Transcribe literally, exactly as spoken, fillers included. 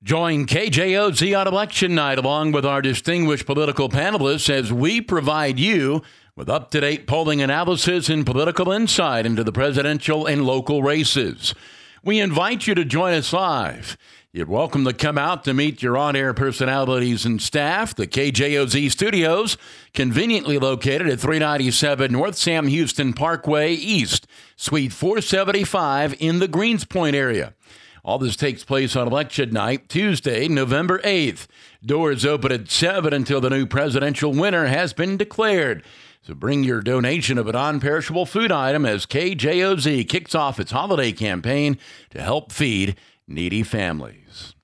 Join K J O Z on election night along with our distinguished political panelists as we provide you with up-to-date polling analysis and political insight into the presidential and local races. We invite you to join us live. You're welcome to come out to meet your on-air personalities and staff. The K J O Z studios, conveniently located at three ninety-seven North Sam Houston Parkway East, Suite four seventy-five in the Greenspoint area. All this takes place on election night, Tuesday, November eighth. Doors open at seven until the new presidential winner has been declared. So bring your donation of a non-perishable food item as K J O Z kicks off its holiday campaign to help feed needy families.